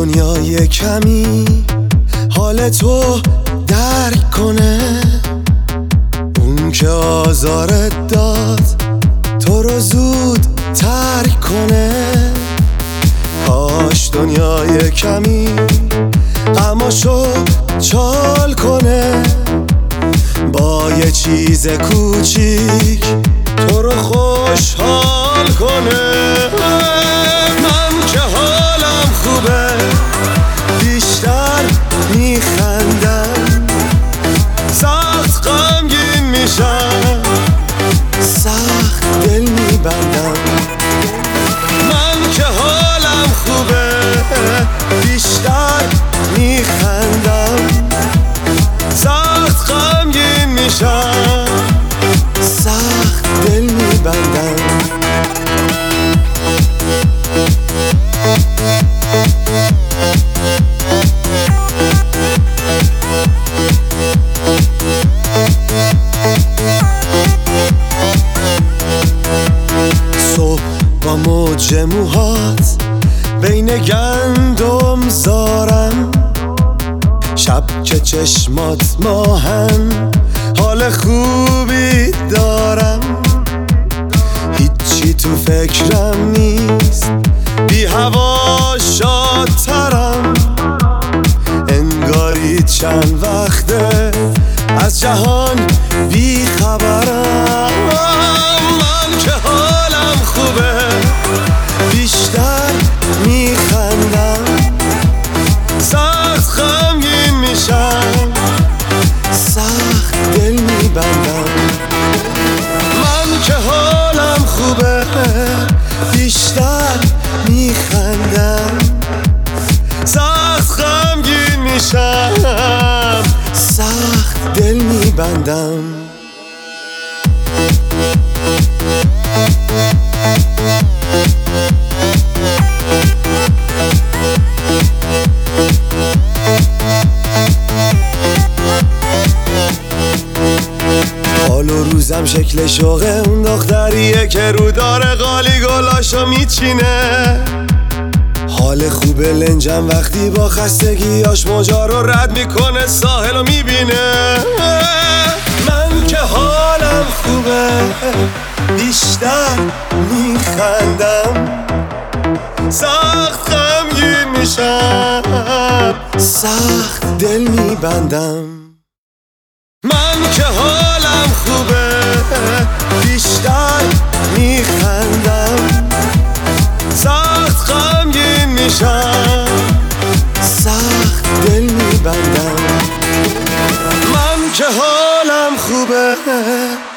دنیای کمی حال تو درک کنه، اون که آزارت داد تو رو زود ترک کنه. کاش دنیای کمی غماشو چال کنه، با یه چیز کوچیک تو رو خوشحال کنه. من که حالم خوبه بیشتر میخندم، سخت غمگین میشم سخت دل میبندم. من که حالم خوبه بیشتر میخندم، سخت غمگین میشم سخت دل میبندم. صبح با موج موهات بین گندم زارم، شب که چشمات ماهن حال خوبی دارم. هیچی تو فکرم نیست، بی هوا شادترم، انگاری چند وقته از جهان بی خبرم. من که حالم خوبه بیشتر میخندم، سخت غمگین میشم سخت دل میبندم. من که حالم خوبه بیشتر میخندم، سخت غمگین میشم سخت دل میبندم. حال و روزم شکل شوقه اون دختریه که رو داره قالی گلاشو میچینه. حال خوبه لنجم وقتی با خستگیاش موجا رو رد میکنه ساحل رو میبینه. من که حالم خوبه بیشتر میخندم، سخت غمگین میشم سخت دل میبندم. من که حالم خوبه بیشتر میخندم، سخت غمگین میشم سخت دل میبندم. من که حالم خوبه